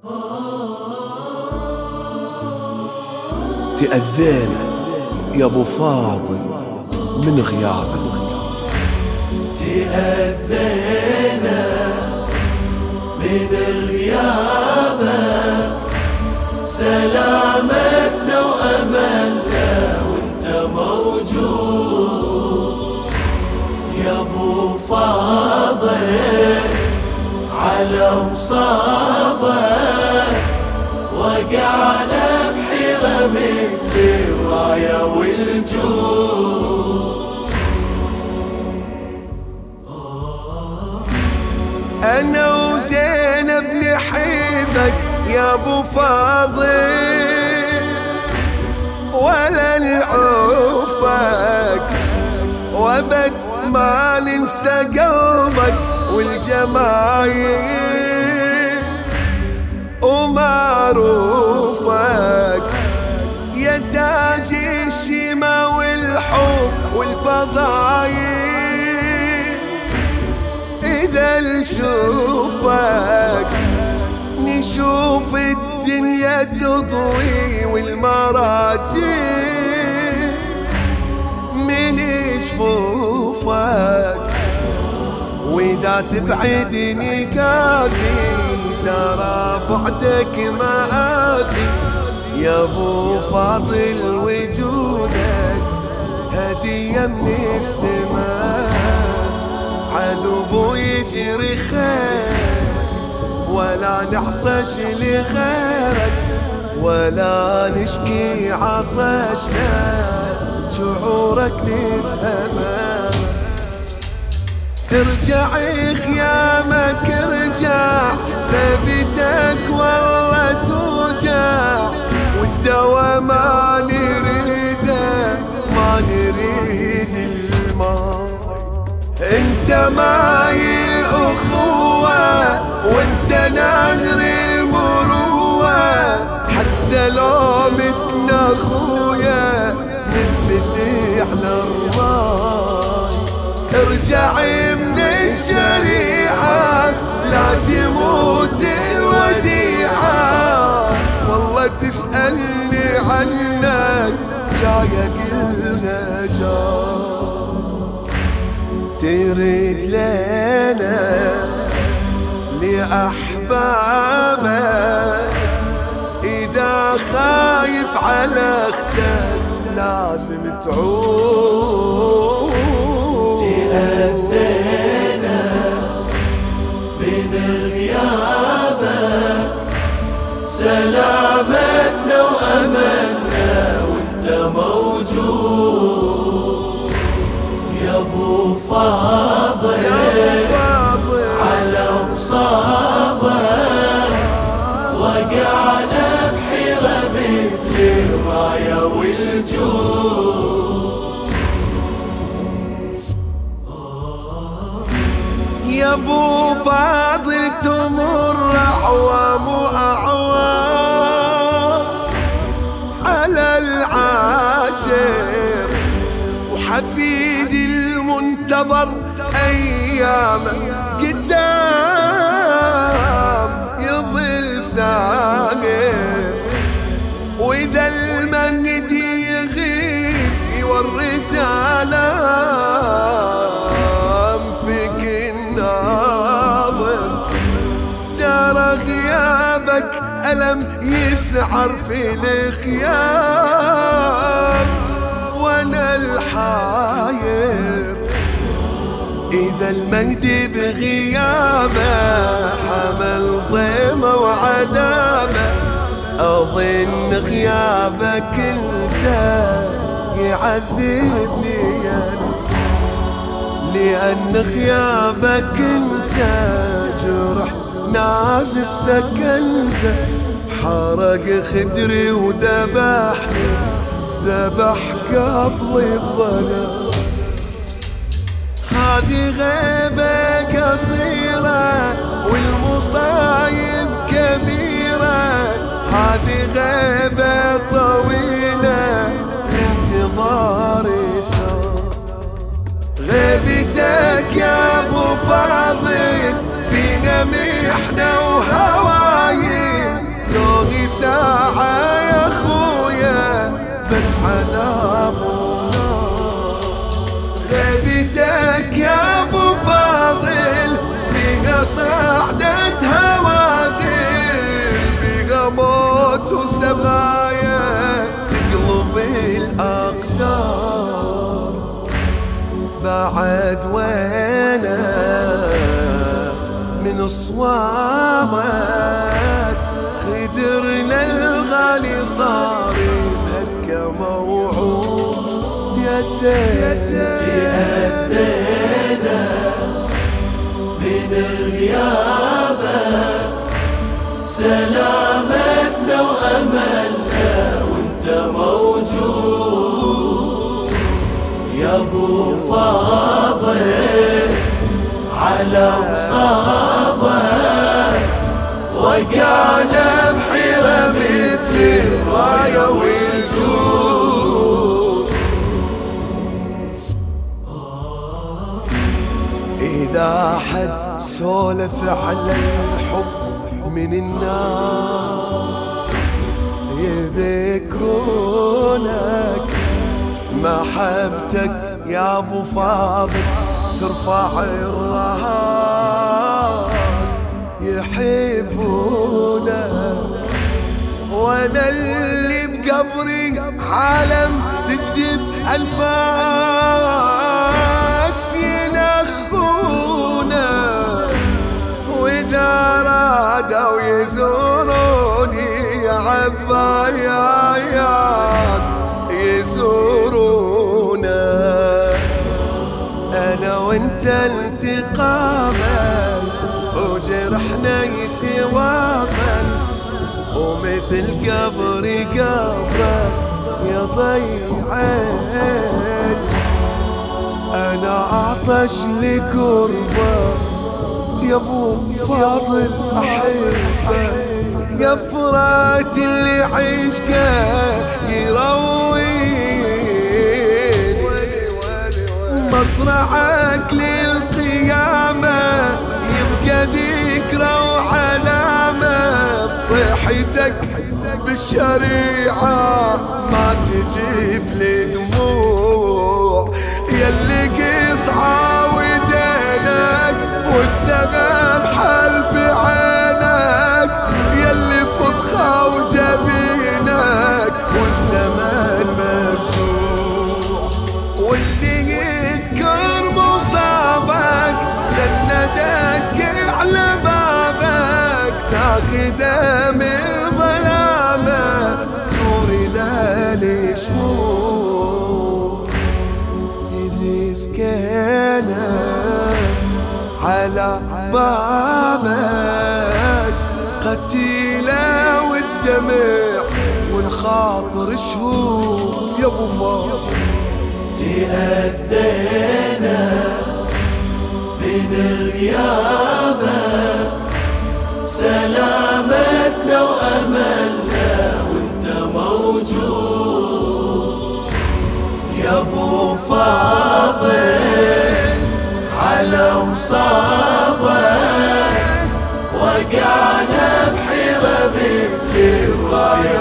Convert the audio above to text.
تأذينا يا ابو فاضل من غيابك، تأذينا من غيابك، سلامتنا وأملنا وانت موجود يا ابو فاضل. على مصابك وقعنا بحيرة مثل الراية والجود. أنا وزينب نحبك يا ابو فاضل، ولا نعوفك وابد ما ننسى قلبك والجمايل ومعروفك يا تاج الشما والحب والفضايل. إذا نشوفك نشوف الدنيا تضوي والمراجل من جفوفك. وإذا تبعدني قاسي ترى بعدك مآسي يا ابو فاضل. وجودك هدية من السماء، عذب يجري خير ولا نعطش لغيرك، ولا نشكي عطشنا شعورك نفهمه. ارجع خيامك ارجع، ثبتك والله توجع، والدوا ما نريده ما نريد الماء. انت ماي الأخوة وانت نهر المروة، حتى لو متنا اخويا نثبت على الراي. ارجع من الشريعة لا تموت الوديعة، والله تسألني عنك جاي اقلها جاي. تريد لنا لأحبابك، إذا خايف على اختك لازم تعود. تأذينا من غيابك، سلامتنا وأملنا وانت موجود يا ابو فاضل. على مصابك وقعنا بحيرة مثل الراية والجود. يا ابو فاضل تمر اعوام واعوام على العاشر، وحفيد المنتظر ايامه قدام يظل ساقر. واذا المهدي يغيب يورث آلام فيك الناظر. ترى غيابك ألم يسعر في الخيام وانا الحاير. إذا المهدي بغيابه حمل ضيمه وعدامه، أظن غيابك انت يعذبني أنا، لأن غيابك انت جرح نازف سكنته، حرق خدري وذبحني ذبح قبل الظلام. هذه غيبة قصيرة والمصايب كبيرة، هذه غيبة طويلة لانتظار الثار. غيبتك يا ابو فاضل بينا محنة وهوايل، لي ساعة يا خويا بس حنابونا غيبتك يا ابو فاضل بيها صعدة هوازل بيها موت وسبايا تقلب الأقدار بعد وينا من صوابك خدرنا الغالي صار يبهد كموعود تأذينا من غيابك سلامتنا وأملنا وانت موجود يا ابو فاضل على مصابك وقعنا بحيرة مثل الراية والجود إذا حد سولف على الحب من الناس يذكرونك محبتك يا ابو فاضل ترفع الراس يحبونك وانا اللي بقبري عالم تجذب انفاس ينخونا واذا رادوا يزوروني يا عباياس يزورونا انا وانت التقاما وجرحنا يتواصل ومثل قبري قبرك يا ضيعين انا اعطش لقربك يا ابو فاضل احبك يا فرات اللي عشقه يروين مصرعك للقيامة يبقى ذكرى وعلامة بضحيتك بالشريعة ما تجيف لدموع يلي قطعة ودينك والسبب حل في عينك يلي فضخة وجبينك والزمان مرجوع واللي يذكر مصابك جندك على بابك تاخده من ظلامه دوري ليالي شموع إذا سكينا على بابك قتيلة والدمع والخاطر شهور يا ابو فاضل تأذينا من غيابك سلامتنا وأملنا وانت موجود يا ابو فاضل على مصابك وقعنا بحيرة مثل الراية